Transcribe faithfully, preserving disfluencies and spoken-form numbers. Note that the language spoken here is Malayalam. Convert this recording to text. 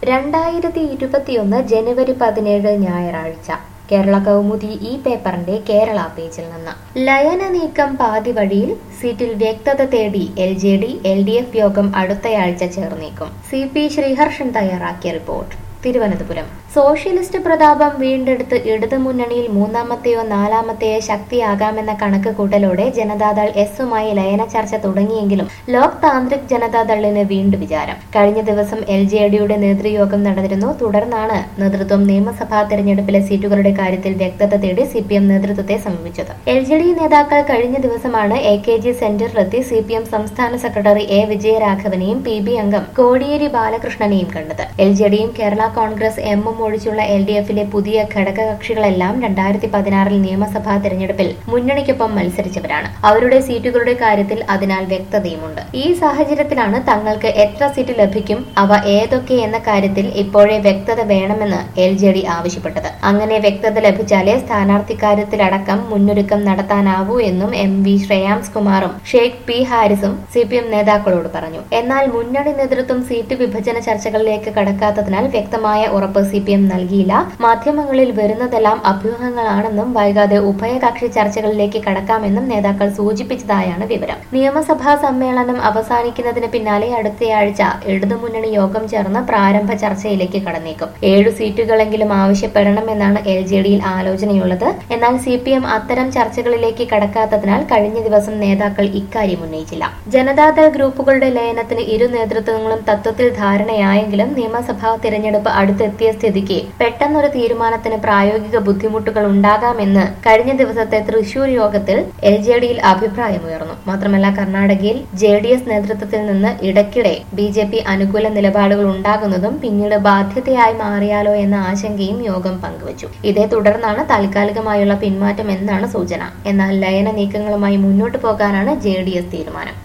രണ്ടായിരത്തി ഇരുപത്തിയൊന്ന് ജനുവരി പതിനേഴ് ഞായറാഴ്ച കേരള കൗമുദി ഈ പേപ്പറിന്റെ കേരള പേജിൽ നിന്ന് ലയന നീക്കം പാതി വഴിയിൽ സീറ്റിൽ വ്യക്തത തേടി L J D L D F യോഗം അടുത്തയാഴ്ച ചേർന്നേക്കും. സി പി ശ്രീഹർഷൻ തയ്യാറാക്കിയ റിപ്പോർട്ട്. തിരുവനന്തപുരം സോഷ്യലിസ്റ്റ് പ്രതാപം വീണ്ടെടുത്ത് ഇടതു മുന്നണിയിൽ മൂന്നാമത്തെയോ നാലാമത്തെയോ ശക്തിയാകാമെന്ന കണക്ക് കൂട്ടലോടെ ജനതാദൾ എസുമായി ലയന ചർച്ച തുടങ്ങിയെങ്കിലും ലോക് താന്ത്രിക് ജനതാദളിന് വീണ്ടും വിചാരം. കഴിഞ്ഞ ദിവസം എൽ ജെ ഡിയുടെ നേതൃയോഗം നടന്നിരുന്നു. തുടർന്നാണ് നേതൃത്വം നിയമസഭാ തെരഞ്ഞെടുപ്പിലെ സീറ്റുകളുടെ കാര്യത്തിൽ വ്യക്തത തേടി സി പി എം നേതൃത്വത്തെ സമീപിച്ചത്. എൽ ജെ ഡി നേതാക്കൾ കഴിഞ്ഞ ദിവസമാണ് എ കെ ജി സെന്ററിലെത്തി സി പി എം സംസ്ഥാന സെക്രട്ടറി എ വിജയരാഘവനെയും പി ബി അംഗം കോടിയേരി ബാലകൃഷ്ണനെയും കണ്ടത്. എൽ ജെ ഡിയും കേരള കോൺഗ്രസ് എമ്മും ഒഴിച്ചുള്ള എൽ ഡി എഫിലെ പുതിയ ഘടകകക്ഷികളെല്ലാം രണ്ടായിരത്തി പതിനാറിൽ നിയമസഭാ തെരഞ്ഞെടുപ്പിൽ മുന്നണിക്കൊപ്പം മത്സരിച്ചവരാണ്. അവരുടെ സീറ്റുകളുടെ കാര്യത്തിൽ അതിനാൽ വ്യക്തതയുമുണ്ട്. ഈ സാഹചര്യത്തിലാണ് തങ്ങൾക്ക് എത്ര സീറ്റ് ലഭിക്കും, അവ ഏതൊക്കെ എന്ന കാര്യത്തിൽ ഇപ്പോഴേ വ്യക്തത വേണമെന്ന് എൽ ജെ ഡി ആവശ്യപ്പെട്ടത്. അങ്ങനെ വ്യക്തത ലഭിച്ചാലേ സ്ഥാനാർത്ഥിക്കാര്യത്തിലടക്കം മുന്നൊരുക്കം നടത്താനാവൂ എന്നും എം വി ശ്രേയാംസ് കുമാറും ഷെയ്ഖ് പി ഹാരിസും സി പി എം നേതാക്കളോട് പറഞ്ഞു. എന്നാൽ മുന്നണി നേതൃത്വം സീറ്റ് വിഭജന ചർച്ചകളിലേക്ക് കടക്കാത്തതിനാൽ വ്യക്തമായ ഉറപ്പ് സി പി എം നൽകിയില്ല. മാധ്യമങ്ങളിൽ വരുന്നതെല്ലാം അഭ്യൂഹങ്ങളാണെന്നും വൈകാതെ ഉഭയകക്ഷി ചർച്ചകളിലേക്ക് കടക്കാമെന്നും നേതാക്കൾ സൂചിപ്പിച്ചതായാണ് വിവരം. നിയമസഭാ സമ്മേളനം അവസാനിക്കുന്നതിന് പിന്നാലെ അടുത്തയാഴ്ച ഇടതുമുന്നണി യോഗം ചേർന്ന് പ്രാരംഭ ചർച്ചയിലേക്ക് കടന്നേക്കും. ഏഴു സീറ്റുകളെങ്കിലും ആവശ്യപ്പെടണമെന്നാണ് എൽ ജെ ഡിയിൽ ആലോചനയുള്ളത്. എന്നാൽ സി പി എം അത്തരം ചർച്ചകളിലേക്ക് കടക്കാത്തതിനാൽ കഴിഞ്ഞ ദിവസം നേതാക്കൾ ഇക്കാര്യം ഉന്നയിച്ചില്ല. ജനതാദൾ ഗ്രൂപ്പുകളുടെ ലയനത്തിന് ഇരു നേതൃത്വങ്ങളും തത്വത്തിൽ ധാരണയായെങ്കിലും നിയമസഭാ തിരഞ്ഞെടുപ്പ് അടുത്തെത്തിയ സ്ഥിതിക്ക് പെട്ടെന്നൊരു തീരുമാനത്തിന് പ്രായോഗിക ബുദ്ധിമുട്ടുകൾ ഉണ്ടാകാമെന്ന് കഴിഞ്ഞ ദിവസത്തെ തൃശൂർ യോഗത്തിൽ എൽ ജെ ഡിയിൽ അഭിപ്രായമുയർന്നു. മാത്രമല്ല കർണാടകയിൽ ജെ ഡി എസ് നേതൃത്വത്തിൽ നിന്ന് ഇടയ്ക്കിടെ ബി ജെ പി അനുകൂല നിലപാടുകൾ ഉണ്ടാകുന്നതും പിന്നീട് ബാധ്യതയായി മാറിയാലോ എന്ന ആശങ്കയും യോഗം പങ്കുവച്ചു. ഇതേ തുടർന്നാണ് താൽക്കാലികമായുള്ള പിന്മാറ്റം എന്നാണ് സൂചന. എന്നാൽ ലയന നീക്കങ്ങളുമായി മുന്നോട്ടു പോകാനാണ് ജെ ഡി എസ് തീരുമാനം.